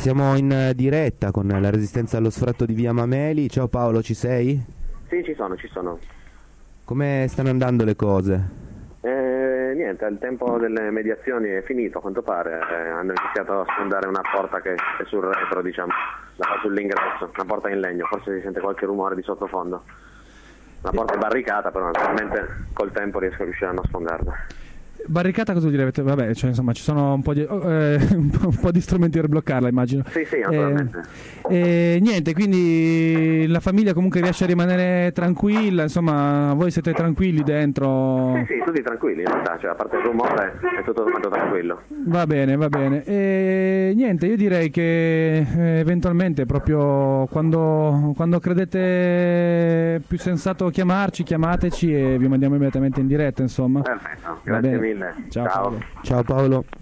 siamo in diretta con la resistenza allo sfratto di Via Mameli. Ciao Paolo, ci sei? Sì, ci sono. Come stanno andando le cose? Niente, il tempo delle mediazioni è finito, a quanto pare. Hanno iniziato a sfondare una porta che è sul retro, diciamo, sull'ingresso, una porta in legno, forse si sente qualche rumore di sottofondo. La porta è barricata, però naturalmente col tempo riusciranno a sfondarla. Barricata cosa vuol dire? Vabbè, cioè, insomma, ci sono un po' di strumenti per bloccarla, immagino. Sì, naturalmente. Niente, quindi la famiglia comunque riesce a rimanere tranquilla, insomma, voi siete tranquilli dentro? Sì, tutti tranquilli in realtà, cioè, a parte il rumore è tutto quanto tranquillo. Va bene. Niente, io direi che eventualmente proprio quando credete più sensato chiamateci e vi mandiamo immediatamente in diretta, insomma. Perfetto, grazie mille. Ciao. Ciao Paolo.